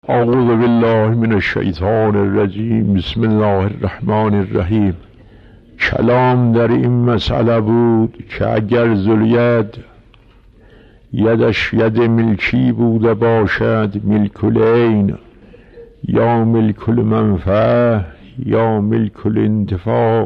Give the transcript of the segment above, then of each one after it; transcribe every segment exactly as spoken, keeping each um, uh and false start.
اعوذ بالله من الشیطان الرجیم. بسم الله الرحمن الرحیم. کلام در این مسئله بود که اگر ذوالید یدش ید ملکی بوده باشد، ملک العین یا ملک المنفعه یا ملک الانتفاع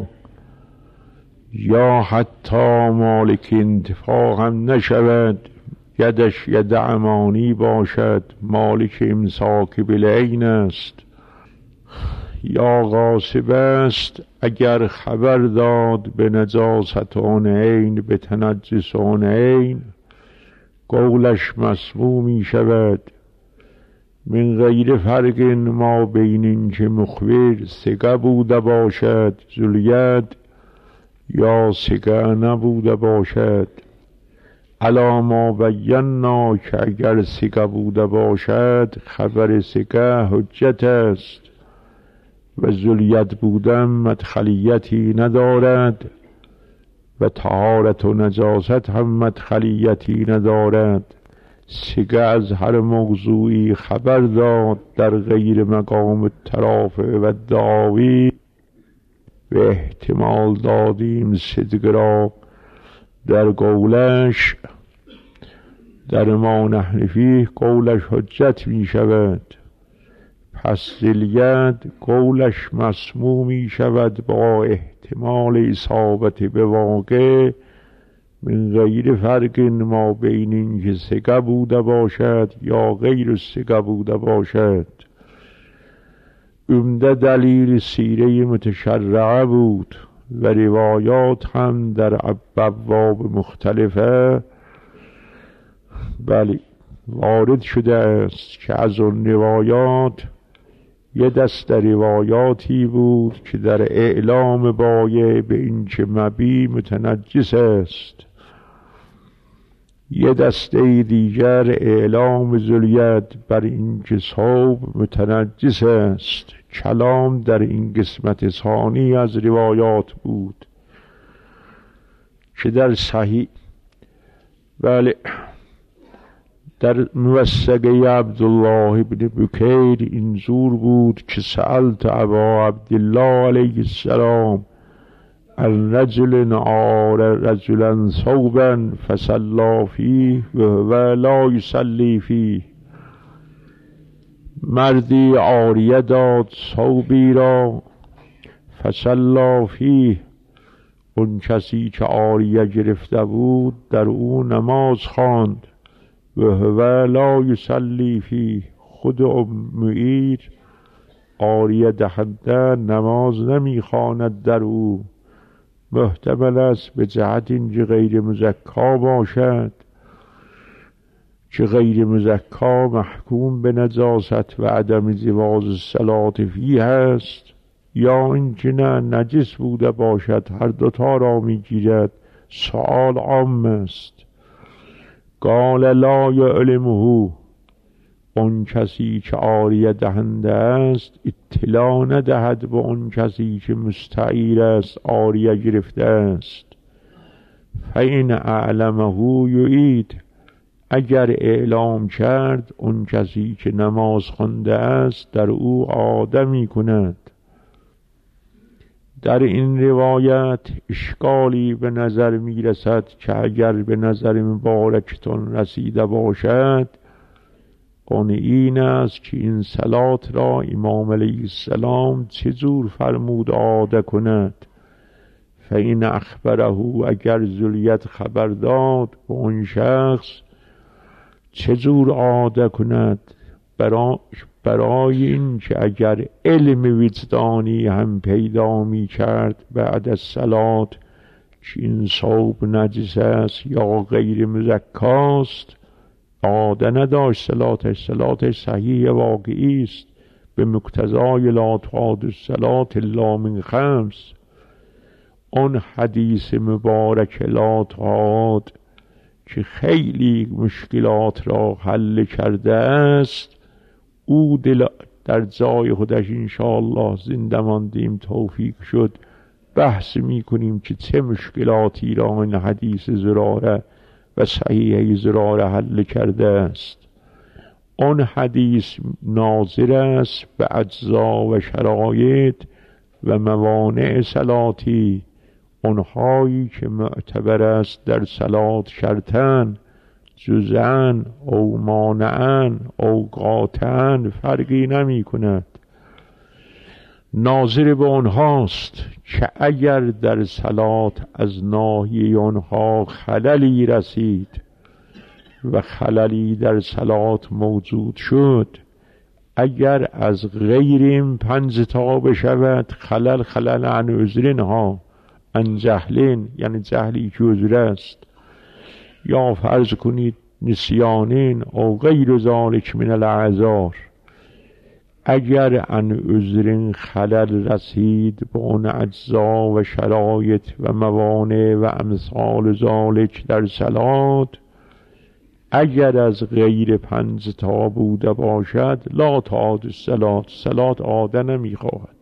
یا حتی مالک انتفاع هم نشود، یدش ید امانی باشد، مالک امساک بالعین است یا غاصب است، اگر خبر داد به نجاست آن عین، به تنجس آن عین، قولش مسموع می شود. من غیر فرق ما بین این که مخبر سگه بوده باشد ذوالید یا سگه نبوده باشد. علا ما بینا که اگر سگه بوده باشد خبر سگه حجت است و ذوالید بودن مدخلیتی ندارد و طهارت و نجاست هم مدخلیتی ندارد. سگه از هر موضوعی خبر داد در غیر مقام الترافع و دعاوی و احتمال دادیم صدق را در قولش، در ما نحن فیه قولش حجت می شود. پس ذوالید قولش مسموع می شود با احتمال اصابت به واقع، من غیر فرق ما بین این که سگه بوده باشد یا غیر سگه بوده باشد. عمده دلیل سیره متشرعه بود و روایات هم در ابواب مختلفه بله وارد شده است که از اون روایات یه دست روایاتی بود که در اعلام بایع به این که مبی متنجس است، یه دسته دیگر اعلام ذوالید بر این که ثوب متنجس است. کلام در این قسمت ثانی از روایات بود که در صحیح بله در موثقه عبدالله بن بکیر این زور بود که سألت ابا عبدالله علیه السلام الرجل نعار رجلا ثوبا فصلی فیه و لا یصلی فیه. مردی عاریه داد ثوبی را فصلی فیه، اون کسی که عاریه گرفته بود در او نماز خواند و هو لا یصلی فیه، خود امیر عاریه دهنده نماز نمیخواند در او. محتمل است به جهت اینکه غیر مزکا باشد که غیر مزکا محکوم به نجاست و عدم جواز الصلاة فیه است، یا اینکه نه نجس بوده باشد، هر دوتا را میگیرد. سؤال عام است. قال لا یعلمه، اون کسی که عاریه دهنده است اطلاع ندهد به اون کسی که مستعیر است عاریه گرفته است. فین اعلمه یعید، اگر اعلام کرد اون کسی که نماز خوانده است در او آدمی کند. در این روایت اشکالی به نظر می رسد که اگر به نظر مبارکتون رسیده باشد اون این است که این صلات را امام علیه السلام چجور فرمود عاده کند. فین اخبره، اگر ذوالید خبر داد به اون شخص چجور عاده کند، برای برای این که اگر علم وجدانی هم پیدا می کرد بعد از صلات که این ثوب نجس است یا غیر مزکاست، عاده نداشت صلاتش، صلاتش صحیح واقعی است به مقتضای لا تعاد الصلاة الا من خمس. اون حدیث مبارک لا تعاد که خیلی مشکلات را حل کرده است، او دل در جای خودش انشاءالله زنده ماندیم توفیق شد بحث می کنیم که چه مشکلاتی را این حدیث زراره و صحیحه زراره حل کرده است. آن حدیث ناظر است به اجزا و شرایط و موانع صلاتی، آنهایی که معتبر است در صلات شرطن، جزءاً او مانعاً او قاطعاً فرقی نمی کند. ناظر به آنهاست که اگر در صلات از ناحیه آنها خللی رسید و خللی در صلات موجود شد، اگر از غیر این پنج تا بشود خلل خلل عن عذرها، عن جهلین یعنی جهلی که عذر است، یا فرض کنید نسیانین او غیر ذالک من الاعذار، اگر عن عذرین خلل رسید به اون اجزا و شرایط و موانع و امثال ذالک در صلات، اگر از غیر پنج تا بوده باشد لا تعاد الصلات، صلات عاده نمیخواهد.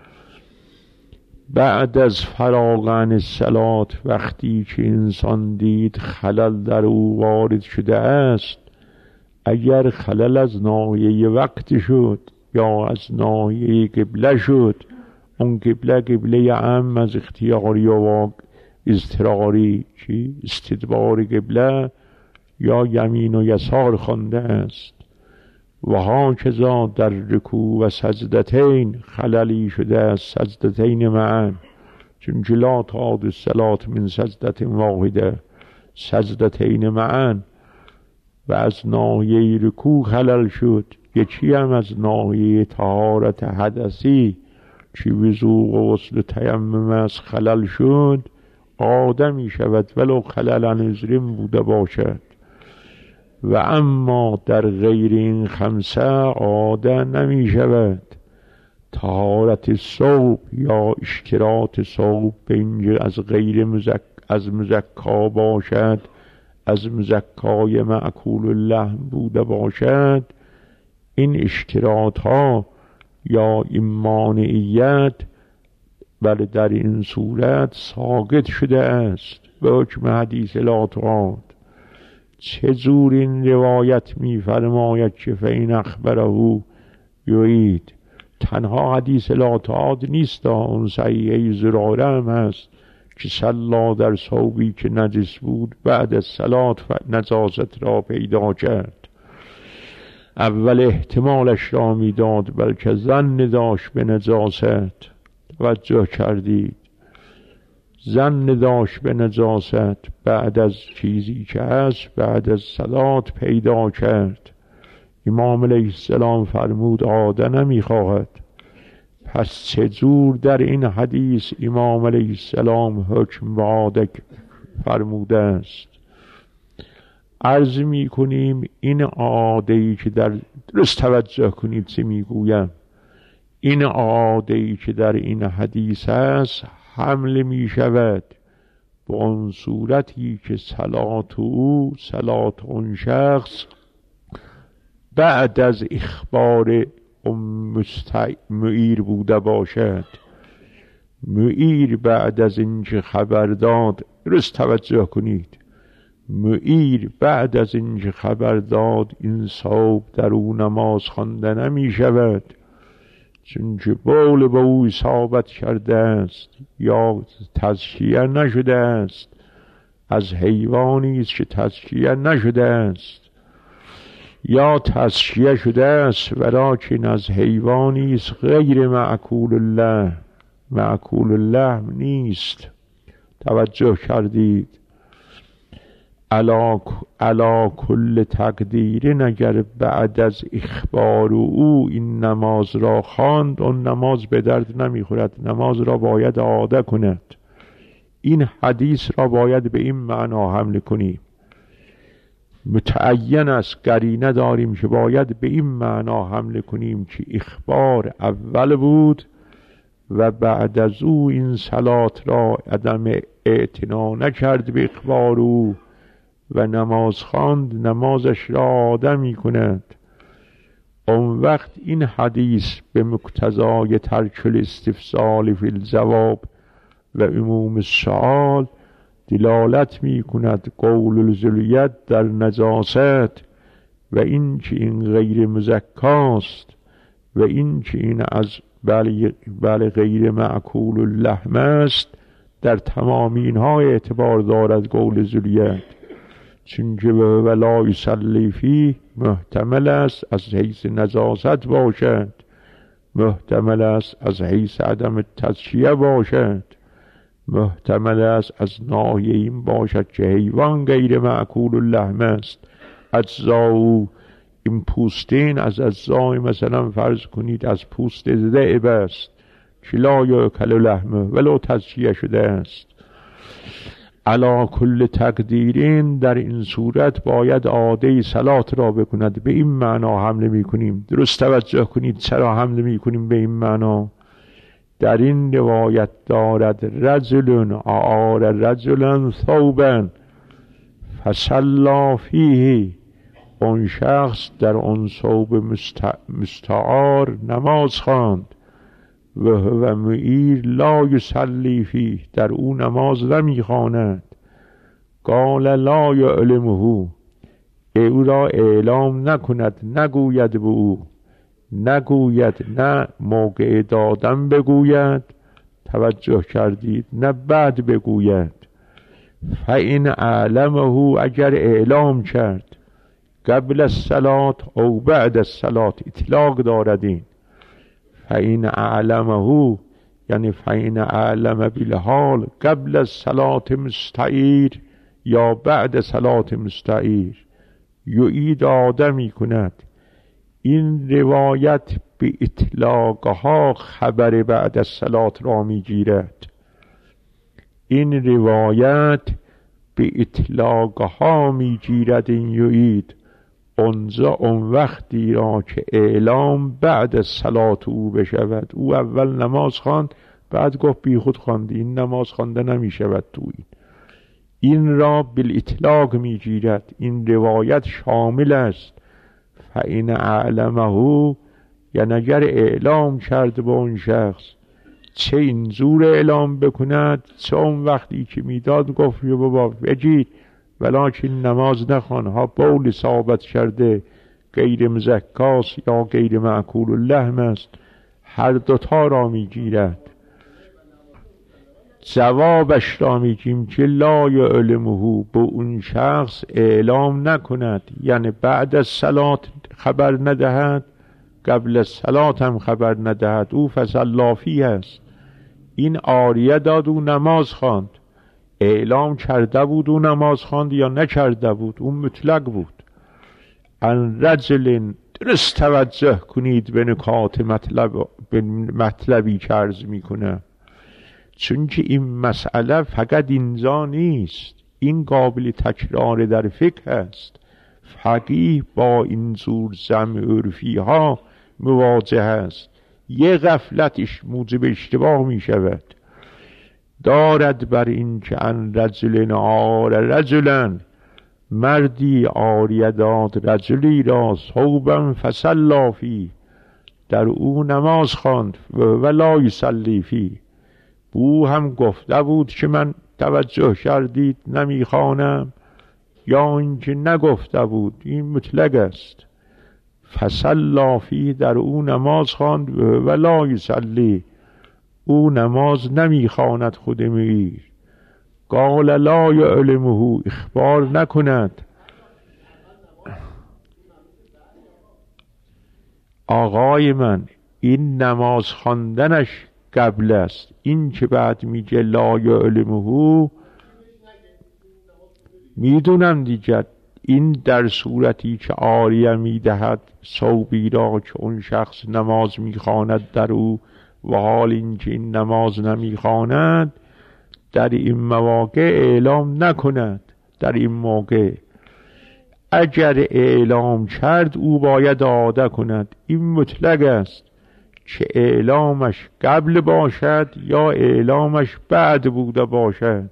بعد از فراغ عن الصلات، وقتی که انسان دید خلل در او وارد شده است، اگر خلل از ناحیه وقت شد یا از ناحیه قبله شد، اون قبله قبله عام از اختیاری و اضطراری چی؟ استدبار قبله یا یمین و یسار خوانده است. و ها کذا در رکوع و سجدتین خللی شده است، سجدتین معا، چون لا تعاد الصلات من سجدت واحده، سجدتین معا. و از ناحیه رکوع خلل شد، یکی هم از ناحیه طهارت حدثی چی وضوء و غسل تیمم از خلل شد، آدمی شود ولو خلل عن عذرین بوده باشد. و اما در غیر این خمسه عاده نمی شود. طهارت ثوب یا اشتراط ثوب به اینجا از غیر مزک از مزکا باشد، از مزکای معکول اللحم بوده باشد، این اشتراط ها یا این مانعیت بله در این صورت ساقط شده است به حکم حدیث لا تعاد. چه جور این روایت می فرماید که فین اخبره یعید، تنها حدیث لا تعاد نیست، اون صحیحه زراره هم هست که صلا در ثوبی که نجس بود بعد از صلات نجاست را پیدا کرد. اول احتمالش را میداد بلکه ظن داشت به نجاست. توجه کردید؟ ظن داشت به نجاست، بعد از چیزی که هست بعد از صلات پیدا کرد. امام علیه السلام فرمود عاده نمیخواهد. پس چجور در این حدیث امام علیه السلام حکم به عاده فرموده است؟ عرض می کنیم این عاده‌ای که در درست توجه کنید چه میگویم، این عاده‌ای که در این حدیث است حمل می شود به اون صورتی که صلات او صلات اون شخص بعد از اخبار معیر بوده باشد. معیر بعد از اینکه خبر داد، درست توجه کنید، معیر بعد از اینکه خبر داد این ثوب در او نماز خوانده نمی شود، چون که بول به او اصابت کرده است یا تزکیه نشده است، از حیوانی است که تزکیه نشده است، یا تزکیه شده است ولکن از حیوانی است غیر معکول الله، معکول الله نیست. توجه کردید؟ علا, علا کل تقدیر اگر بعد از اخبار او این نماز را خواند، اون نماز به درد نمیخورد، نماز را باید عاده کند. این حدیث را باید به این معنا حمل کنیم. متعین است، قرینه داریم که باید به این معنا حمل کنیم که اخبار اول بود و بعد از او این صلات را عدم اعتنا نکرد به اخبار او و نماز خواند، نمازش را عاده می کند. اون وقت این حدیث به مقتضای ترک الاستفسال فی الجواب و عموم السؤال دلالت می کند قول الزلیت در نجاست، و این که این غیر مزکاست و این که این از بله, بله غیر معکول اللحم است، در تمام اینها اعتبار دارد قول ذوالید، چون که و لا یصلی فیه محتمل است از حیث نجاست باشد، محتمل است از حیث عدم تزکیه باشد، محتمل است از ناحیه این باشد که حیوان غیر معکول اللحم است. اجزاء این پوستین از اجزای مثلا فرض کنید از پوست ذئب است که لا یأکل لحمه ولو تزکیه شده است. علی کل تقدیرین در این صورت باید عاده صلات را بکند. به این معنا حمله می کنیم. درست توجه کنید چرا حمله می کنیم به این معنا. در این روایت دارد رجل اعار رجلا ثوبا فصلی فیه، اون شخص در اون ثوب مستعار نماز خواند و هو معیر لا یصلی فیه، در او نماز نمی خواند. قال لا یعلمه، او را اعلام نکند، نگوید به او، نگوید، نه موقع دادن بگوید، توجه کردید، نه بعد بگوید. فإن اعلمه، اگر اعلام کرد، قبل الصلاة او بعد الصلاة، اطلاق دارد این. فإن اعلمه یعنی فإن اعلم بالحال قبل الصلاة مستعیر یا بعد صلاة مستعیر، یعید آدمی کند. این روایت به اطلاقها خبر بعد الصلاة را می گیرد. این روایت به اطلاقها می گیرد این یعید، اونجا اون وقتی را که اعلام بعد از صلات او بشود. او اول نماز خواند بعد گفت بی خود خواندی، این نماز خوانده نمی شود تو این. این را بالاطلاق می گیرد. این روایت شامل است. فإن اعلمه یعنی اگر اعلام کرد به اون شخص، چه این زور اعلام بکند، چه اون وقتی که میداد گفت یا بابا بگیر ولیکن نماز نخوان، ها بول ثابت کرده غیر مزکاس یا غیر معکول اللحم است، هر دوتا را میگیرد. جوابش را میگیم که لا یعلمه، به اون شخص اعلام نکند، یعنی بعد از صلات خبر ندهد، قبل از صلات هم خبر ندهد. او فصلی فیه است. این عاریه داد و نماز خواند، اعلام کرده بود و نماز خواند یا نکرده بود، اون مطلق بود. ان رجل، درست توجه کنید به نکات مطلب، به مطلبی که عرض میکنه، چون که این مسئله فقط اینجا نیست، این قابل تکرار در فقه است. فقیه با این زور جمع عرفی ها مواجه است. یه غفلتش موجب اشتباه می شود. دارد بر این که ان رجل عار رجلا، مردی عاریه داد رجلی را، ثوبا فصلی فیه، در او نماز خواند، و لا یصلی فیه، او هم گفته بود که من توجه کردید نمیخوانم، یا اینکه نگفته بود، این مطلق است. فصلی فیه، در او نماز خواند، و لا یصلی، او نماز نمیخواند خود میر. قال لا یعلمه، اخبار نکند. آقای من، این نماز خواندنش قبل است، این که بعد میگه لا یعلمه میدونم دیگر، این در صورتی که عاریه میدهد ثوبی را که اون شخص نماز میخواند در او، و حال این که این نماز نمیخواند، در این مواقع اعلام نکند. در این موقع اگر اعلام کرد او باید عاده کند. این مطلق است که اعلامش قبل باشد یا اعلامش بعد بوده باشد.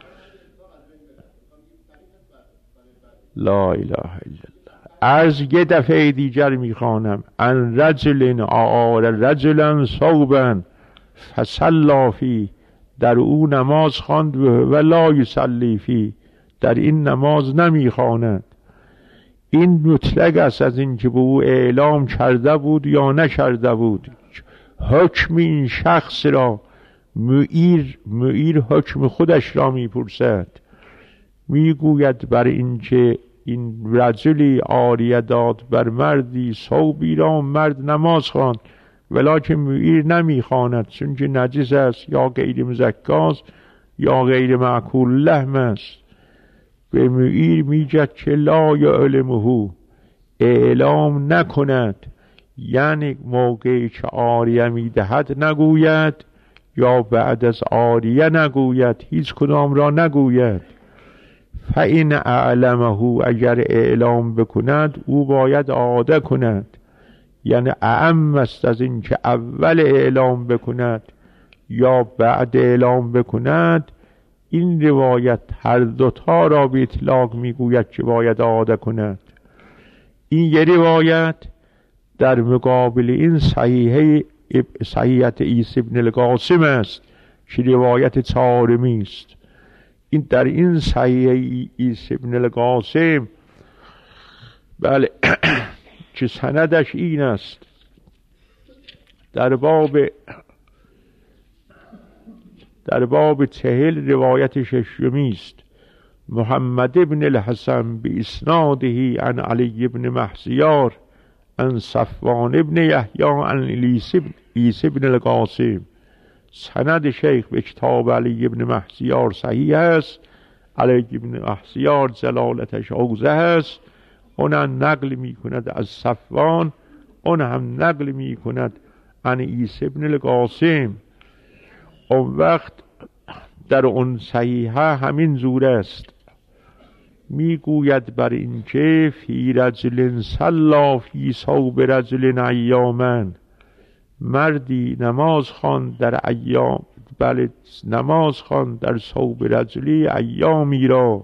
لا اله الا الله. از یه دفعه دیگر میخوانم. ان رجل اعار رجلا ثوبا فصلی فیه، در او نماز خواند، و لا یصلی فیه، در این نماز نمیخواند. این مطلق است از این که به او اعلام کرده بود یا نکرده بود. حکم این شخص را معیر معیر حکم خودش را میپرسد، میگوید بر این که این رجلی عاریه داد بر مردی ثوبی را، مرد نماز خواند ولکن معیر نمیخواند چون که نجس است یا غیر مزکاست یا غیر معکول لحم است. به معیر میگد که لا یعلمه، اعلام نکند، یعنی موقعی که عاریه میدهد نگوید یا بعد از عاریه نگوید، هیچ کدام را نگوید. فإن اعلمه، اگر اعلام بکند او باید عاده کند، یعنی اعم است از این که اول اعلام بکند یا بعد اعلام بکند. این روایت هر دوتا را به اطلاق میگوید که باید عاده کند. این یه روایت در مقابل این صحیحه صحیحت عیسی بن القاسم است که روایت چهارمی است. این در این صحیح عیسی بن القاسم بله که سندش این است، در باب در باب چهل روایت ششمی است. محمد بن الحسن باسناده عن علی بن محسیار عن صفوان بن یحیی عن عیسی بن القاسم. سند شیخ به کتاب علی بن محسیار صحیح است. علی بن محسیار جلالتش اوضح است، اون هم نقل می کند از صفوان، اون هم نقل می کند عن عیسی بن القاسم. اون وقت در اون صحیحه همین زور است، میگوید بر این که فی رجل صلی فی ثوب رجل ایاما، مردی نماز خواند در ایام بله نماز خواند در ثوب رجلی ایامی را.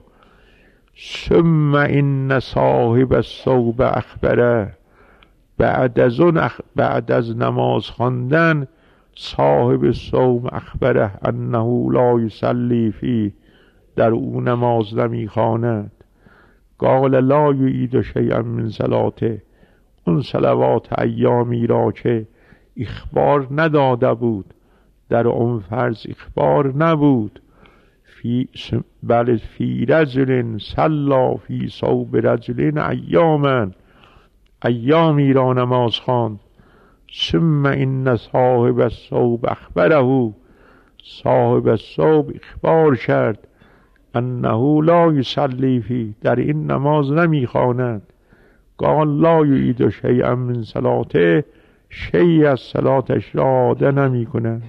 ثم ان صاحب الثوب اخبره، بعد از اون اخ... بعد از نماز خواندن صاحب ثوب اخبره انه لا یصلی فی، در او نماز نمیخواند. قال لا یعید شیئا من صلاته، اون صلوات ایامی را که اخبار نداده بود، در اون فرض اخبار نبود. فی بل فی رجل صلی فی ثوب رجل ایاما، ایامی را نماز خواند. ثم ان صاحب الثوب اخبره، صاحب الثوب اخبار کرد انه لا یصلی فی، در این نماز نمیخواند. قال لا یعید شیئا من صلاته، شیء از صلاتش را عاده نمی کند.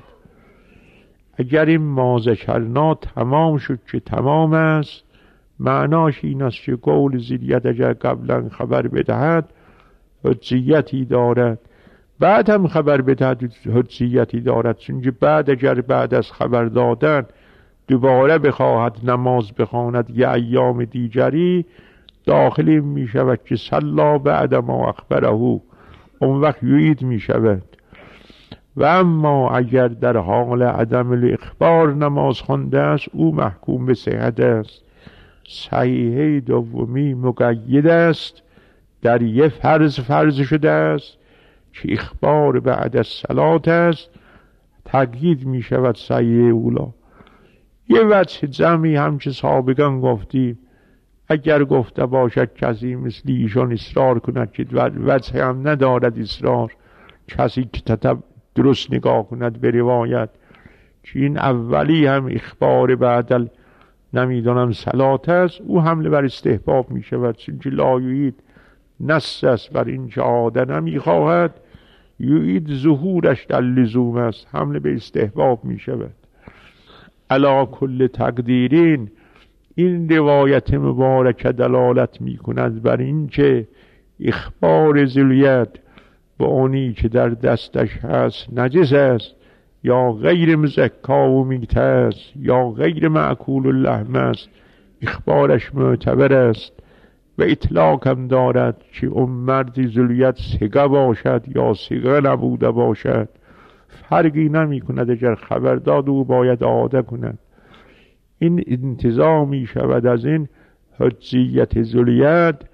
اگر این ما ذکرنا تمام شد که تمام است، معناش این است که قول زیدیت اگر قبلا خبر بدهد حجیتی دارد، بعد هم خبر بدهد حجیتی دارد، چون بعد اگر بعد از خبر دادن دوباره بخواهد نماز بخواند یه ایام دیگری، داخلی می شود که صلا بعد ما اخبره، اون وقت یعید می شود. و اما اگر در حال عدم الاخبار نماز خوانده است، او محکوم به صحت است. صحیحه دومی مقید است، در یه فرض فرض شده است که اخبار بعد از صلات است، تقیید می شود صحیحه اولا. یه وجه جمعی هم که سابقا گفتیم، اگر گفته باشد کسی مثل ایشان اصرار کند که وجه هم ندارد اصرار، کسی که تتب درست نگاه کند به روایت که این اولی هم اخبار بعدل نمیدانم صلات است، او حمله بر استحباب می شود، چون که لا یعید نص است بر این که عاده نمی خواهد، یعید ظهورش در لزوم است، حمله به استحباب می شود. علا کل تقدیرین، این روایت مبارکه دلالت می کند بر این که اخبار ذوالید به اونی که در دستش هست نجس است یا غیر مزکا و میت است یا غیر معکول اللحم است، اخبارش معتبر است و اطلاق هم دارد که اون مردی ذوالید سگه باشد یا سگه نبوده باشد، فرقی نمی کند، اگر خبر داد او باید عاده کند. این انتزاع می شود از این حجیت ذوالید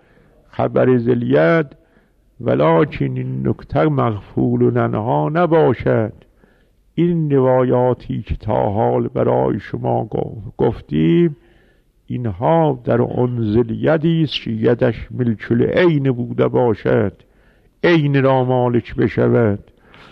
خبر زلید، ولکن این نکته مغفول عنها نباشد. این روایاتی که تا حال برای شما گفتیم اینها در آن زلیدی است که یدش ملک العین بوده باشد، عین را مالک بشود.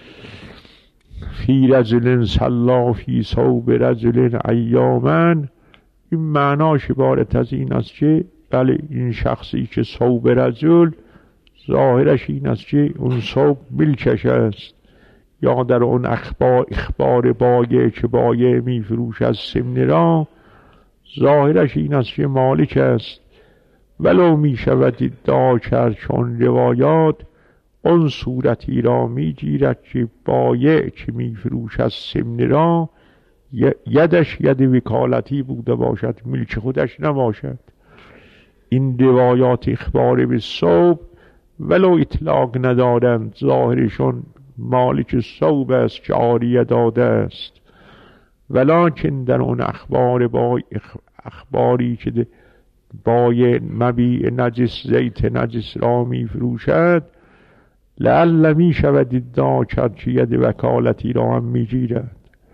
فی رجل صلی فی ثوب رجل ایاما، این معناش عبارت از این است که بله این شخصی که ثوب رجل ظاهرش این است که اون ثوب ملکش است، یا در اون اخبار اخبار بایع که بایع می فروش از سمن را ظاهرش این است که مالک است. ولو می شود ادعا کرد چون روایات اون صورتی را می گیرد که بایع که می فروش از سمن را یدش ید وکالتی بوده باشد، ملک خودش نباشد. این روایات اخبار به ثوب ولو اطلاق ندارند، ظاهرشون مالک ثوب است که عاریه داده است، ولکن در اون اخبار با اخباری که بایع مبیع نجس زیت نجس را می فروشد لعل می شود ادعا کرد که ید وکالتی را هم می گیرد.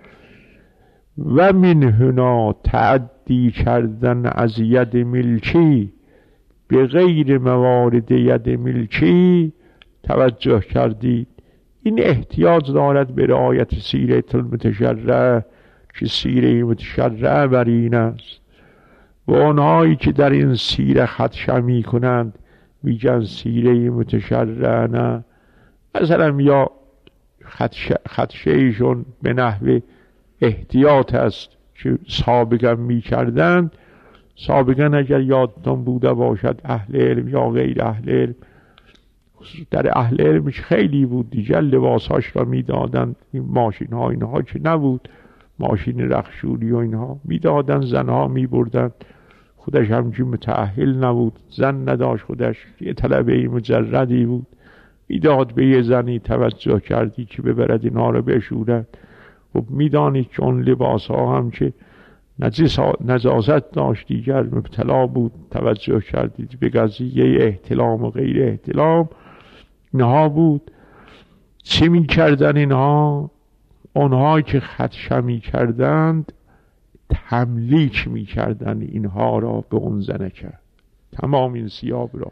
و من هنا تعدی کردن از ید ملکی به غیر موارد ید ملکی توجه کردید. این احتیاج دارد به رعایت سیره المتشرع که سیره متشرع بر این است. و آنهایی که در این سیره خدشه می کنند میگن سیره متشرع نه، مثلا یا خدشه خدشهشون به نحو احتیاط است که سابقا می کردند. سابقا اگر یادتون بوده باشد اهل علم یا غیر اهل علم، در اهل علمش خیلی بود دیگر لباساش را میدادند، این ماشین ها اینها که نبود، ماشین رخشوری و اینها میدادن، زنها میبردن، خودش همچین متأهل نبود، زن نداشت، خودش یه طلبه مجردی بود، میداد به یه زنی توجه کردی که ببرد اینها رو بشورد. خب میدانید که اون لباس ها هم که نجاست داشت دیگر مبتلا بود، توجه کردید به قضیه احتلام و غیر احتلام اینها بود. چی می کردن اینها؟ اونها که خدشه می کردند تملیک می کردن اینها را به اون زنکه، تمام این ثیاب را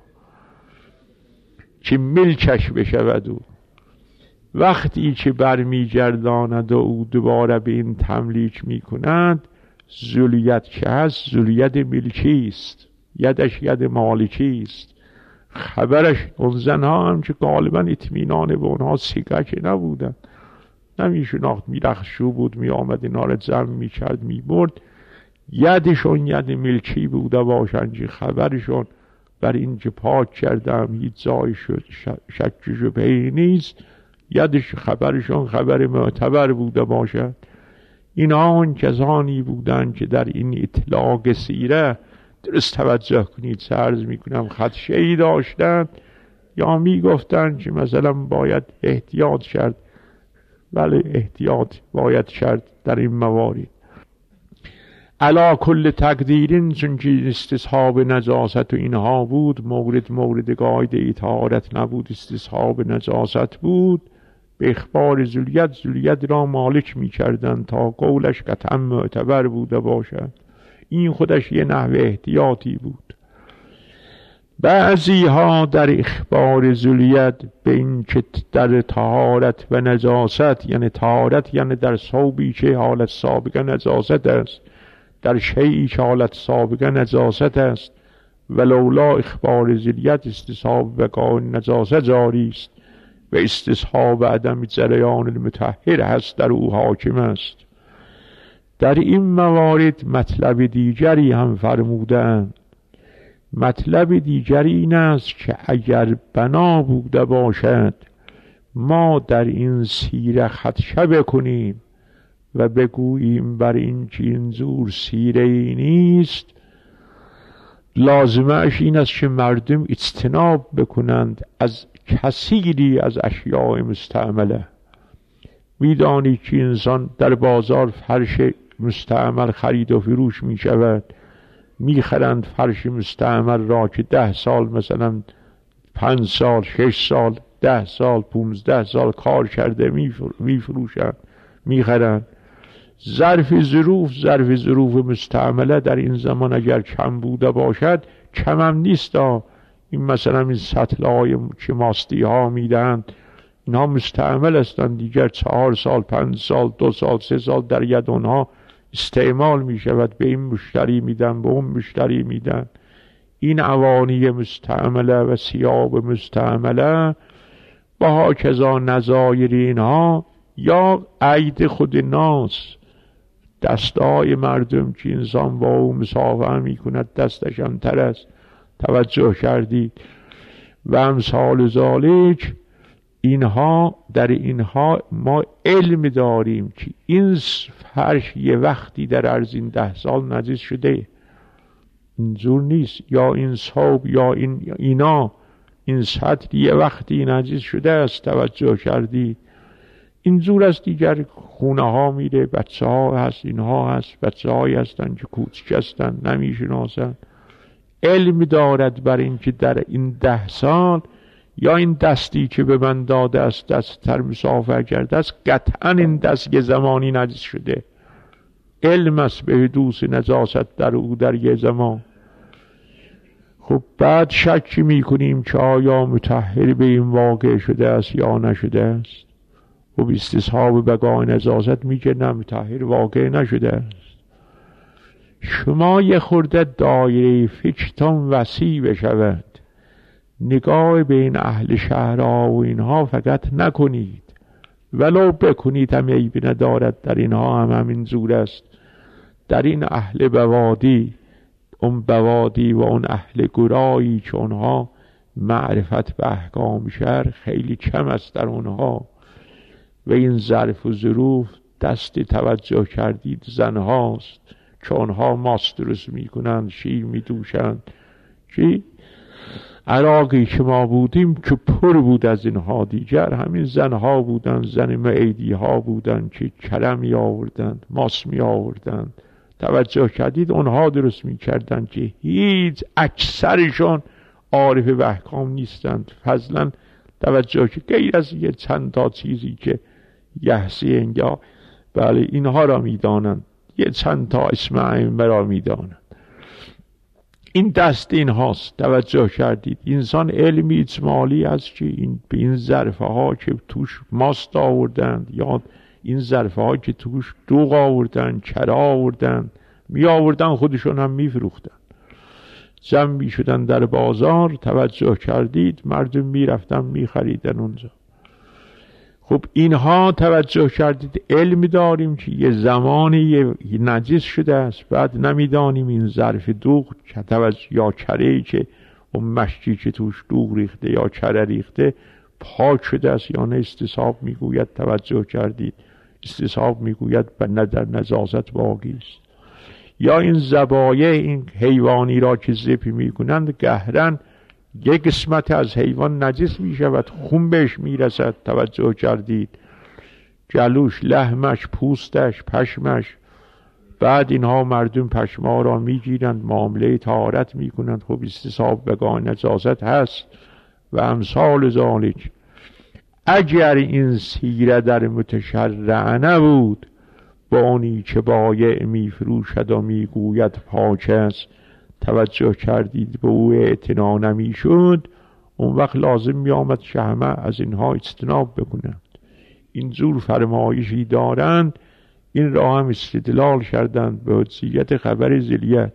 که ملکش بشود. و وقتی که برمی گرداند و او دوباره به این تملیک می کند، ذولیت که هست ذولیت ملکی است، یدش ید مالکی است. خبرش اون زنها هم که غالبا اطمینان به اونها سیگه که نبودن، نمی شناخت، می رخشو بود، می آمد اینا را جمع می کرد می برد، یدشون ید ملکی بوده باشن که خبرشون بر این که پاک کردم هیچ جای شد شک شبهه‌ای نیست، یدش خبرشون خبر معتبر بوده باشد. اینها اون کسانی بودن که در این اطلاق سیره درست توجه کنید چه عرض میکنم خدشه‌ای داشتن یا میگفتن که مثلا باید احتیاط کرد. بله احتیاط باید کرد در این موارد. علا کل تقدیرین، چون که استصحاب نجاست و اینها بود، مورد مورد قاعده طهارت نبود، استصحاب نجاست بود، به اخبار ذولیت ذولیت را مالک می کردن تا قولش قطعا معتبر بوده باشد. این خودش یه نحو احتیاطی بود. بعضی ها در اخبار ذولیت به این که در طهارت و نجاست، یعنی طهارت یعنی در ثوبی که حالت سابقه نجاست است، در شیئی که حالت سابقه نجاست است، ولولا اخبار ذولیت استصحاب وقاع نجاست جاری است و استصحاب عدم جریان المطهر هست در او حاکم است. در این موارد مطلب دیگری هم فرمودند. مطلب دیگری این است که اگر بنا بوده باشد ما در این سیره خدشه بکنیم و بگوییم بر این که این زور سیره ای نیست، لازمش این است که مردم اجتناب بکنند از کثیری از اشیاء مستعمله. میدانید که انسان در بازار فرش مستعمل خرید و فروش می شود، می خرند فرش مستعمل را که ده سال مثلا پنج سال، شش سال، ده سال، پونزده سال کار کرده میفروشن، میخرن. ظرف ظروف ظرف ظروف مستعمله در این زمان اگر کم بوده باشد کم هم نیست. این مثلا این سطل های که ماستی ها میدن اینها مستعمل هستند دیگر، چهار سال، پنج سال، دو سال، سه سال در ید اونها استعمال می شود. به این مشتری میدن، به اون مشتری میدن. این اوانی مستعمله و ثیاب مستعمله با هاکذا نظایر اینها یا عید خود ناس، دستای مردم که انسان با او مسافه می کند دستش هم تر است، توجه کردید؟ و امثال ذالک. اینها در اینها ما علم داریم که این فرش یه وقتی در عرض این ده سال نجس شده، اینجور نیست. یا این ثوب یا این اینا این سطل یه وقتی نجس شده است، توجه کردید؟ اینجور است دیگر. خونه ها میره، بچه ها هست، اینها هست، بچه هایی هستن که کوچک هستن نمیشناسن. علم دارد بر این که در این ده سال یا این دستی که به من داده است دست تر مسافر کرده است، قطعا این دست یه زمانی نجس شده. علم است به حدوث نجاست در او در یه زمان. خب بعد شک میکنیم که آیا مطهر به این واقع شده است یا نشده است. و استصحاب بقای نجاست میگه نه، مطهر واقع نشده است. شما یه خورده دایره فکرتان وسیع بشود، نگاه بین اهل شهرها و اینها فقط نکنید، ولو بکنید هم عیبی ندارد. در اینها هم همین زور است. در این اهل بوادی، اون بوادی و اون اهل گرایی که اونها معرفت به احکام شهر خیلی کم است در اونها. و این ظرف و ظروف دست توجه کردید زن هاست که اونها ماست درست میکنند، شیر میدوشند. چی؟ عراقی که ما بودیم که پر بود از اینها. دیگر همین زنها بودن، زن معیدی ها بودن که کرم می آوردن، ماست می آوردن. توجه کردید؟ اونها درست می کردن که هیچ اکثرشون عارف به احکام نیستند. فضلا توجه که غیر از یه چند تا چیزی که یحسی انگا بله اینها را می دانند، یه چند تا اسم ائمه را می دانند. این دست این هاست. توجه کردید؟ انسان علمی اجمالی است که این به این ظرفه ها که توش ماست آوردند یا این ظرفه ها که توش دوغ آوردند، چرا آوردند، می آوردن خودشون هم می فروختن، جمع می شدن در بازار. توجه کردید؟ مردم می رفتن می خریدن اونجا. خب اینها توجه کردید؟ علم داریم که یه زمانی نجس شده است، بعد نمیدانیم این ظرف دوغ یا چره‌ای که اون مشکی که توش دوغ ریخته یا چره ریخته پاک شده است یا نه. استصحاب میگوید، توجه کردید؟ استصحاب میگوید به نظر نجاست باقی است. یا این ذبایح این حیوانی را که ذبح میکنند گهرن یک قسمت از حیوان نجس می شود، خون بهش می رسد. توجه کردید؟ جلوش، لحمش، پوستش، پشمش. بعد اینها مردم پشما را می گیرند، معامله طهارت می کنند. خب استصحاب بگاه نجاست هست. و امثال ذالک. اگر این سیره در متشرع نبود، بانی که بایع می فروشد و می گوید پاک است، توجه کردید؟ به او اعتنا نمی شد، اون وقت لازم می آمد که همه از اینها اجتناب بکنند. اینجور فرمایشی دارند. این را هم استدلال کردند به حجیت خبر ذلیت.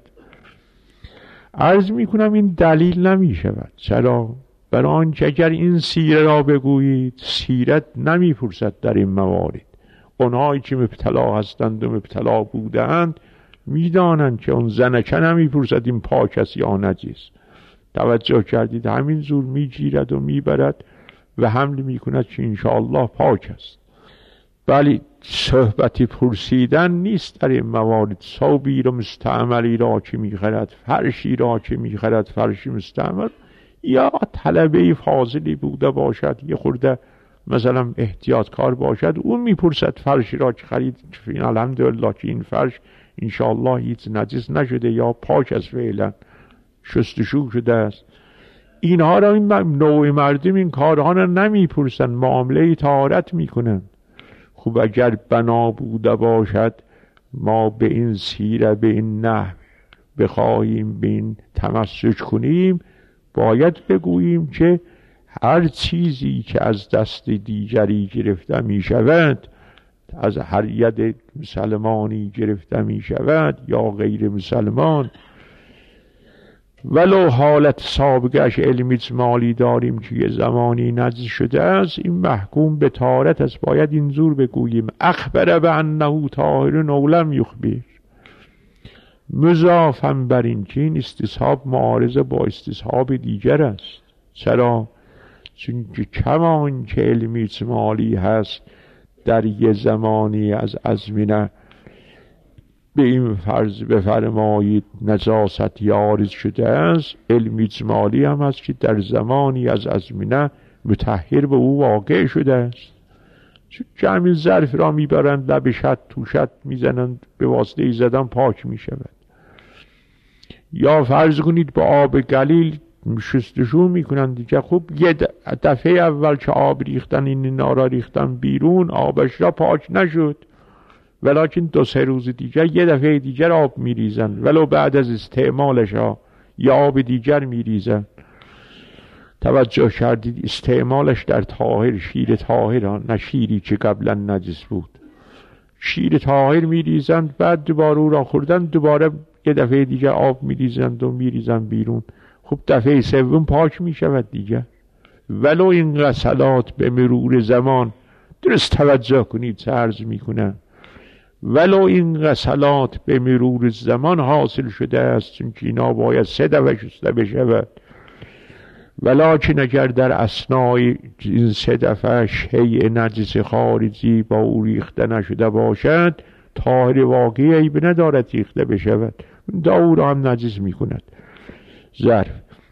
عرض می کنم این دلیل نمی شود. چرا؟ برای آنکه اگر این سیره را بگویید، سیرت نمی پرسد در این موارد. اونهایی که مبتلا هستند و مبتلا بودند میدانند که اون زنکه نمیپرسد این پاک است یا نجس. توجه کردید؟ همین زور میگیرد و میبرد و حمل میکند که انشاءالله پاک است. ولی صحبتی پرسیدن نیست در این موارد. ثوبی را مستعملی را که میخرد، فرشی را که میخرد، فرشی مستعمل، یا طلبه فاضلی بوده باشد، یه خورده مثلا احتیاط کار باشد، اون میپرسد فرشی را که خرید که الحمدلله که این فرش انشاءالله هیچ نجس نشده یا پاک است، فعلا شستشو شده است. اینها را این نوع مردم این کارها را نمیپرسن، معامله طهارت میکنن. خب اگر بنا بوده باشد ما به این سیره به این نحو بخواهیم به این تمسک کنیم، باید بگوییم که هر چیزی که از دست دیگری گرفته می شود، از هر ید مسلمانی گرفته می شود یا غیر مسلمان، ولو حالت سابقش علم اجمالی داریم که یه زمانی نجس شده است، این محکوم به طهارت است. باید اینجور بگوییم اخبر به انه طاهر او لم یخبر، مضافاً بر این که این استصحاب معارضه با استصحاب دیگر است. چرا؟ چون که کما این که علم اجمالی هست در یه زمانی از ازمینه به این فرض بفرمایید نجاست عارض شده است، علم اجمالی هم هست که در زمانی از ازمینه مطهر به او واقع شده است. چون جمعی ظرف را میبرند لب شد تو شد میزنند، به واسطه ای زدن پاک میشود. یا فرض کنید با آب گلیل شستشو میکنن دیگه. خب یه دفعه اول که آب ریختن این نارا ریختن بیرون، آبش را پاک نشد، ولیکن دو سه روز دیگر یه دفعه دیگر آب میریزن، ولو بعد از استعمالش ها یا آب دیگر میریزن. توجه کردید استعمالش در طاهر، شیر طاهر ها، نه شیری که قبلا نجس بود. شیر طاهر میریزن، بعد دوباره او را خوردن، دوباره یه دفعه دیگر آب میریزند و میریزن بیرون. خب دفعه سوم پاک میشود دیگر. ولو این غسلات به مرور زمان، درست توجه کنید چه عرض میکنم، ولو این غسلات به مرور زمان حاصل شده است، چون که اینا باید سه دفعه شسته بشود، ولکن اگر در اثنای این سه دفعه شیء نجس خارجی با او ریخته نشده باشد، طاهر واقعی عیب ندارد ریخته بشود، دا او را هم نجس میکند ظرف.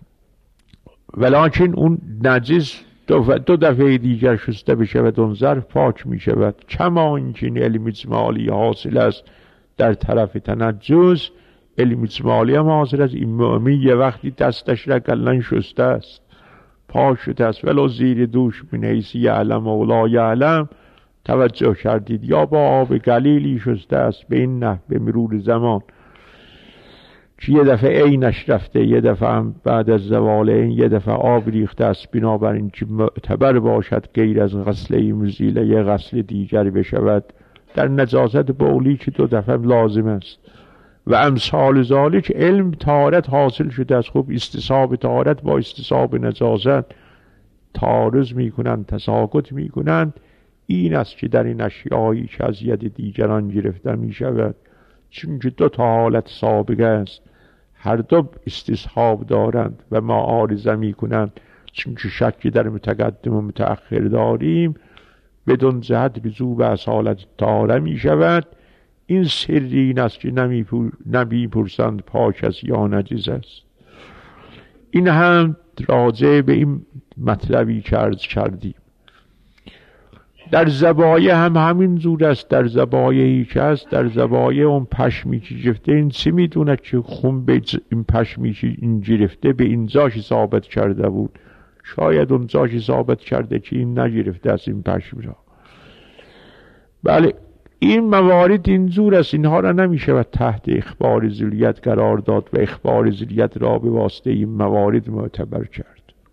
ولکن اون نجس دو, دو دفعه دیگر شسته بشود، اون ظرف پاک میشود. کما اینکه این علم اجمالی حاصل است در طرف تنجس، علم اجمالی هم حاصل است. این مؤمن یه وقتی دستش را کلن شسته است، پاک شده است، ولو زیر دوش من حیث یعلم و لا یعلم. توجه کردید؟ یا با آب گلیلی شسته است به این نحو به مرور زمان که یه دفعه عینش رفته، یه دفعه هم بعد از زوال این یه دفعه آب ریخته است، بنابراین که معتبر باشد غیر از غسله مزیله یه غسل دیگری بشود در نجاست بولی که دو دفعه لازم است. و امثال ذالک علم طهارت حاصل شده است. خب استصحاب طهارت با استصحاب نجاست تعارض میکنند، تساقط میکنند. این است که در این اشیایی که از ید دیگران گرفته میشود، چون که دو تا حالت سابقه است، هر دو استصحاب دارند و معارضه میکنند، چون که شکی در متقدم و متأخر داریم، بدون جهت رجوع به اصالت طهاره میشود. این سری این است که نمیپرسند پاک است یا نجس است. این هم راجع به این مطلبی که عرض کردیم. در زبایه هم همین زور است. در زبایهی که است، در زبایه اون پشمی که گرفته، این چی میدونه که خون به این پشمی که این گرفته به اینجاش ثابت کرده بود، شاید اونجاش ثابت کرده که این نگرفته از این پشم را. بله این موارد این زور است، اینها را نمیشه تحت اخبار ذریت قرار داد و اخبار ذریت را به واسطه این موارد معتبر کرد.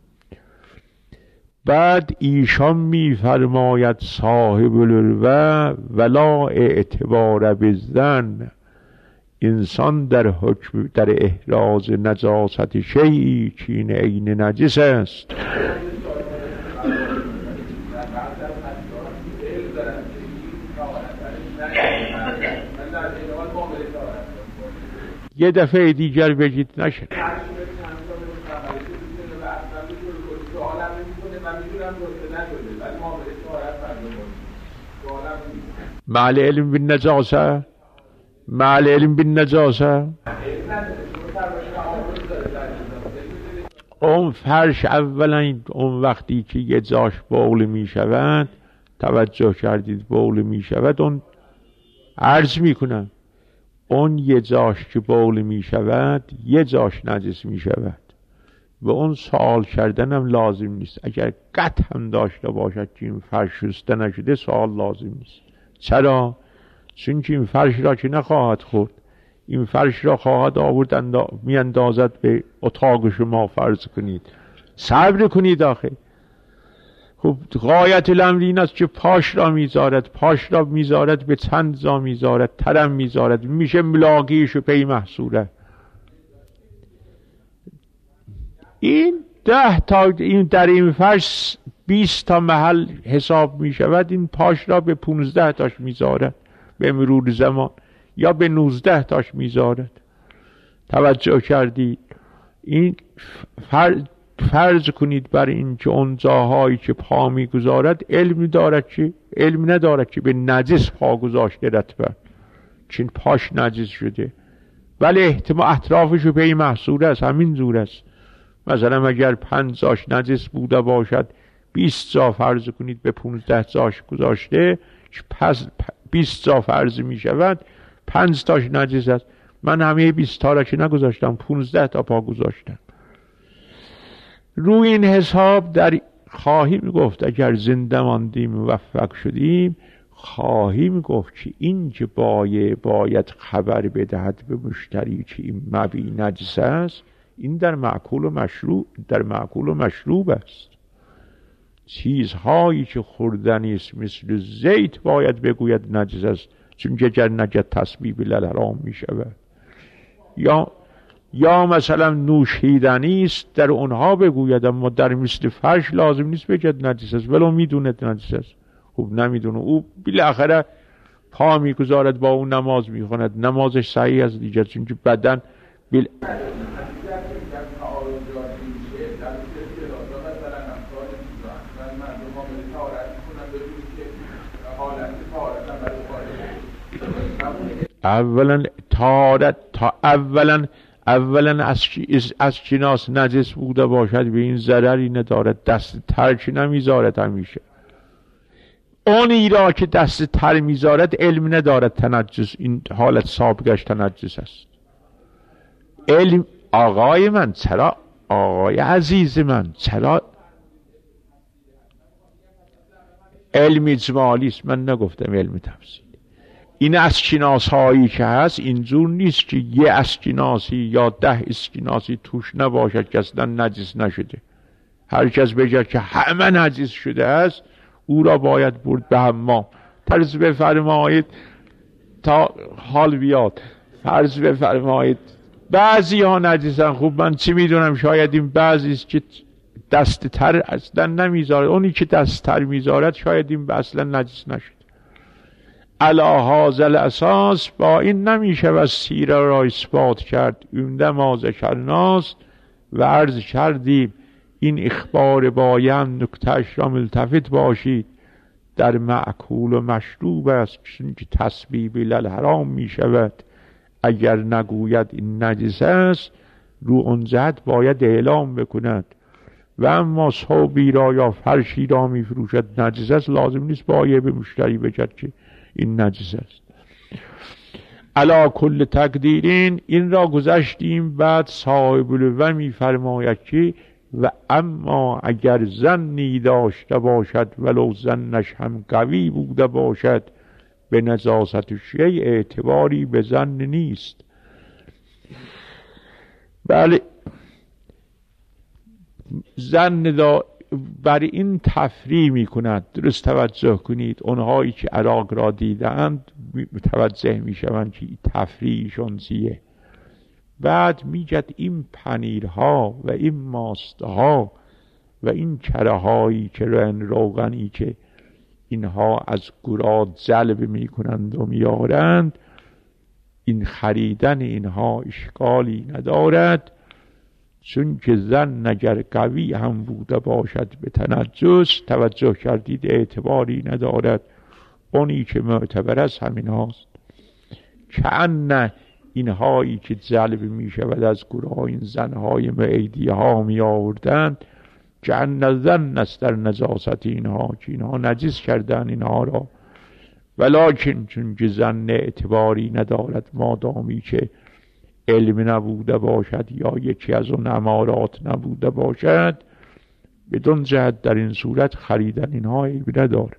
بعد ایشان میفرماید صاحب العروة ولا اعتبار بالظن، انسان در حکم در احراز نجاست شیئی که این عین نجس است. یه دفعه دیگر بگید نشه. مع العلم بالنجاسه، مع العلم بالنجاسه اون فرش اولا اون وقتی که یه جاش بول می شود، توجه کردید بول می شود، اون عرض می کنن اون یه جاش که بول می شود یه جاش نجس می شود، و اون سوال کردن هم لازم نیست. اگر قطع هم داشته باشد که این فرش شسته نشده سوال لازم نیست. چرا؟ چون که این فرش را که نخواهد خورد، این فرش را خواهد آورد اندا... می اندازد به اتاق شما. فرض کنید صبر کنید آخه. خب غایت الامر این است که پاش را میذارد، پاش را میذارد به چند زا میذارد، ترم میذارد، میشه ملاقیش و پی محصوره. این ده تا این در این فرش بیست تا محل حساب میشود. این پاش را به پونزده تاش میذارد به مرور زمان، یا به نوزده تاش میذارد. توجه کردید؟ این فرض, فرض کنید بر این که اون جاهایی که پا میگذارد علم دارد که علم ندارد که به نجس پا گذاشته رتبه، چون پاش نجس شده، ولی احتمال اطرافش رو به محصول است. همین جور است. مثلا اگر پنج جاش نجس بوده باشد، بیست جا فرض کنید به پونزده جاش گذاشته، پس بیست جا فرض می شود پنج تاش نجس است. من همه بیست تا را که نگذاشتم، پونزده تا پا گذاشتم. روی این حساب در خواهیم گفت اگر زنده ماندیم موفق شدیم، خواهیم گفت که این که باید, باید خبر بدهد به مشتری که این مبی نجس است، این در معکول و مشروب در معکول و مشروب است. چیزهایی که خوردنی است مثل زیت باید بگوید نجس است، چون که اگر نجس تسبیب للحرام می شود. یا یا مثلا نوشیدنی است در اونها بگوید، اما در مثل فرش لازم نیست بگوید نجس است ولو میدوند نجس است. خوب نمیدونه، او بالاخره پا میگذارد با اون نماز میخواند، نمازش صحیح است دیگر، چون که بدن بل... اولا تارت تا اولا اولا از از جناس نجس بوده باشد به این ضرری ندارد، دست ترک نمیذارد. همیشه اونی را که دست تر میذارد علم ندارد تنجس، این حالت سابقش تنجس است. علم آقای من، چرا آقای عزیز من، چرا علم اجمالی است، من نگفتم علم تفصیل. این اسکناس هایی که هست اینجور نیست که یه اسکناسی یا ده اسکناسی توش نباشد که اصلا نجس نشده. هر کس بگه که همه نجس شده است، او را باید برد به حمام. فرض بفرمایید تا حال بیاد، فرض بفرمایید بعضی ها نجسن. خوب من چی میدونم، شاید این بعضی است که دست تر اصلا نمیذارد، اونی که دست تر میذارد شاید این اصلا نجس نشد. علی هذا الاساس با این نمیشه و سیره را اثبات کرد. اونده ما ذکرناست و عرض کردیم این اخبار باید نکتهش را ملتفت باشید، در معکول و مشروب است، چون که تسبیب للحرام می شود. اگر نگوید این نجس است، رو اون جهت باید اعلام بکند. و اما صوبی را یا فرشی را می فروشد نجس است، لازم نیست باید به مشتری بگد که این نجس است. علا کل تقدیرین این را گذشتیم. بعد صاحب الوحی می فرماید که و اما اگر ظنی داشته باشد ولو ظنش هم قوی بوده باشد، به نجاست شیء اعتباری به ظن نیست. بله ظن دا بر این تفریع می کند. درست توجه کنید، اونهایی که عراق را دیدند متوجه می شوند که تفریعشون چیه. بعد میگد این پنیرها و این ماستها و این کره هایی که رن روغنی که اینها از گراد جلب می کنند و میارند، این خریدن اینها اشکالی ندارد، چون که زن اگر قوی هم بوده باشد به تنجس، توجه کردید، اعتباری ندارد. اونی که معتبر است همین هاست. کأن اینهایی که جلب می شود از گروه این زنهای معیدیه ها می آوردند، کأن ظن است در نجاست اینها، که اینها نجس کردن اینها را. ولکن چون که زن اعتباری ندارد، مادامی که علم نبوده باشد یا یکی از اون امارات نبوده باشد، بدون جهت در این صورت خریدن اینها عیب ندارد.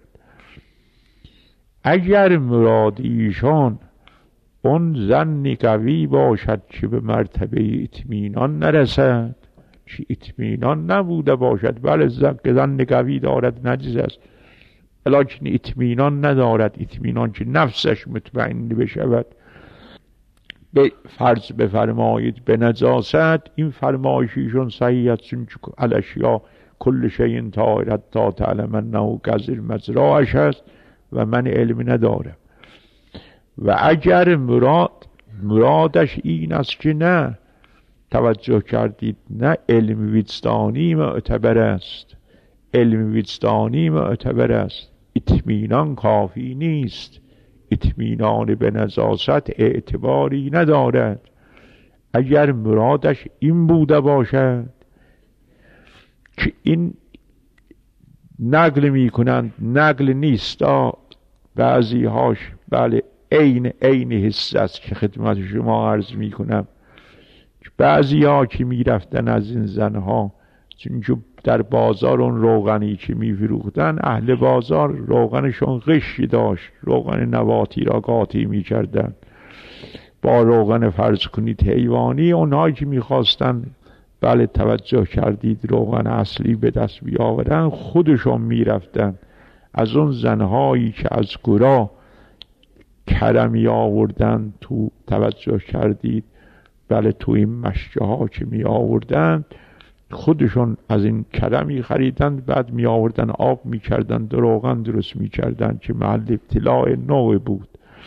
اگر مراد ایشان اون ظن قوی باشد که به مرتبه اطمینان نرسد، که اطمینان نبوده باشد، بله ظن قوی دارد نجیز است، ولیکن اطمینان ندارد، اطمینان که نفسش مطمئن بشود، به فرض بفرمایید به نجاست، این فرمایشیشون صحیح است، چون الاشیا کل شیء طاهر حتی تعلم انه کذر مزرعش است و من علم ندارم. و اگر مراد مرادش این است که نه، توجه کردید، نه علم وجدانی معتبر است، علم وجدانی معتبر است، اطمینان کافی نیست، اطمینان به نجاست اعتباری ندارد. اگر مرادش این بوده باشد که این نقل می کنند، نقل نیست، بعضی هاش بله عین عین حس است که خدمت شما عرض می کنم، بعضی ها که می رفتن از این زنها، چون در بازار اون روغنی که می فروختن، اهل بازار روغنشون غشی داشت، روغن نباتی را قاطی می کردن با روغن فرض کنید حیوانی. اونهایی که می خواستن بله توجه کردید روغن اصلی به دست بیاورن، خودشون می رفتن از اون زنهایی که از گرا کرمی آوردن تو، توجه کردید بله تو این مشجه ها که می آوردن، خودشون از این کرمی خریدن، بعد می آوردن آب می کردن، روغن درست می کردن که محل ابتلاع نوع بود.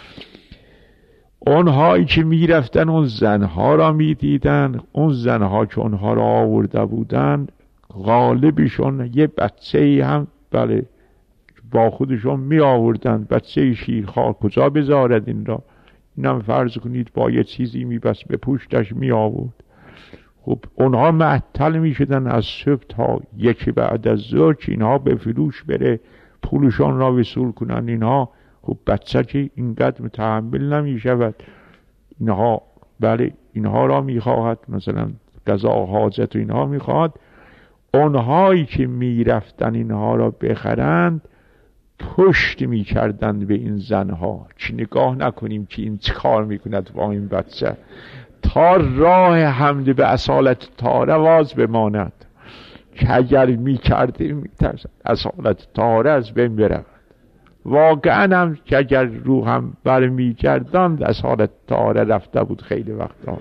اونهایی که می رفتن اون زنها را می دیدن، اون زنها که اونها را آورده بودن غالبشون یه بچه هم بله با خودشون می آوردن، بچه شیرخوار کجا بذارد این را، اینم فرض کنید با یه چیزی می بس به پوشتش می آورد. خب اونها معطل می شدن از صبح تا یکی بعد از ظهر که اینها به فروش بره پولشان را وصول کنن. اینها خب بچه که اینقدر متحمل نمی شود، اینها بله اینها را می خواهد، مثلا غذا حاجت و اینها می خواهد. اونهایی که می رفتن اینها را بخرند پشت می کردند به این زنها که نگاه نکنیم که این چه کار می کند با این بچه، تا راه حمد به اصالت طاهره واز بماند، که اگر می کرده می ترسد اصالت طاهره از بین برود. واقعا هم که اگر رو هم بر می کردند اصالت طاهره رفته بود خیلی وقتا.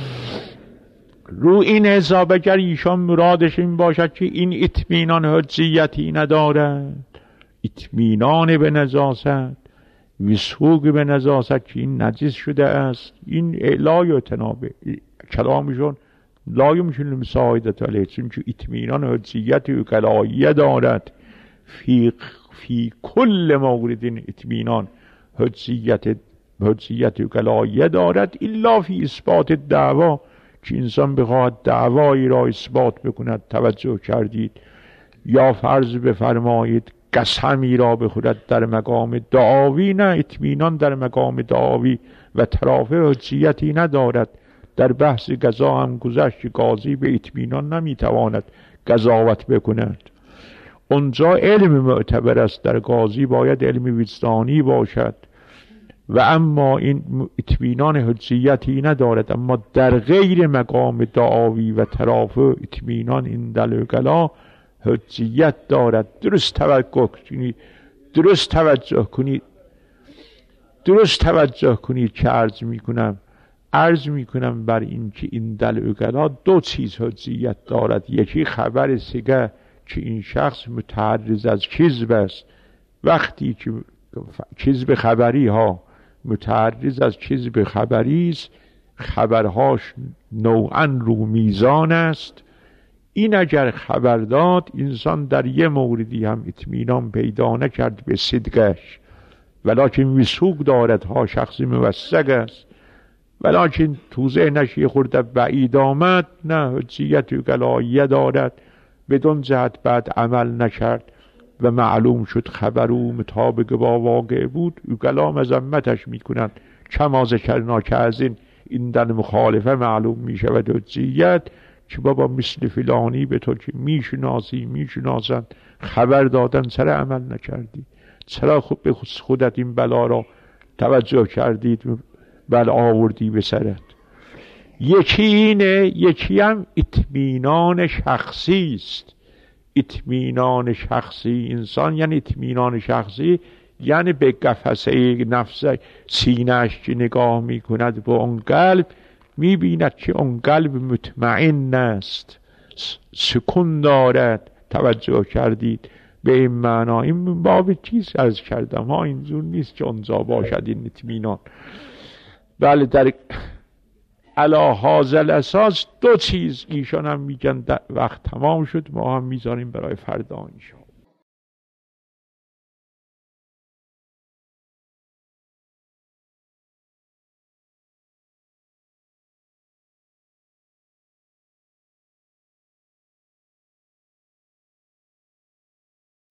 رو این حساب اگر ایشان مرادش این باشد که این اطمینان حجیتی ندارد، اطمینان به نجاست، وسوق به نجاست که این نجس شده است، این لا یتنابه کلامشون لا یمکن مساعدت علیه، چون که اطمینان حجیت و قلاییه دارد. فی فی کل مورد اطمینان حجیت حجیت و قلاییه دارد، الا فی اثبات دعوا، که انسان بخواهد دعوایی را اثبات بکند. توجه کردید؟ یا فرض بفرمایید قسمی را بخورد در مقام دعاوی، نه، اطمینان در مقام دعاوی و طرافه حجیتی ندارد. در بحث قضا هم گذشت که قاضی به اطمینان نمیتواند قضاوت بکند. اونجا علم معتبر است، در قاضی باید علم وجدانی باشد و اما این اطمینان حجیتی ندارد. اما در غیر مقام دعاوی و طرافه اطمینان این دلقلا حجیت دارد. درست توجه کنید، درست توجه کنید، درست توجه کنید که عرض میکنم عرض میکنم بر این که این دلقلا دو چیز حجیت دارد. یکی خبر سگه که این شخص متعرض از کذب است، وقتی که کذب خبری ها متعرض از کذب خبری است، خبرهاش نوعا رو میزان است. این اگر خبر داد انسان در یه موردی هم اطمینان پیدا نکرد به صدقش، ولکن وثوق دارد ها شخصی موثق است، ولکن تو ذهنش یه خورده بعید آمد، نه، حجیت و قلاییه دارد، بدون جهت بعد عمل نکرد و معلوم شد خبر او مطابق با واقع بود، او قلا مذمتش میکنند. کما ذکرنا که از این این در مخالفه معلوم می شود حجیت که بابا مثل فلانی به تو که میشناسی میشناسند خبر دادن سر عمل نکردی، چرا خود به خودت این بلا را توجه کردید بلا آوردی به سرت. یکی اینه، یکی هم اطمینان شخصی است. اطمینان شخصی انسان یعنی اطمینان شخصی یعنی به قفسه نفس سینه‌اش که نگاه میکند به اون قلب میبیند که اون قلب مطمئن است، سکون دارد. توجه کردید به این معنا؟ این باب چیز عرض کردم ها، اینجور نیست که اونجا باشد این اطمینان. بله در علی هذا الاساس دو چیز ایشان هم میگن وقت تمام شد، ما هم میذاریم برای فردا انشاءالله.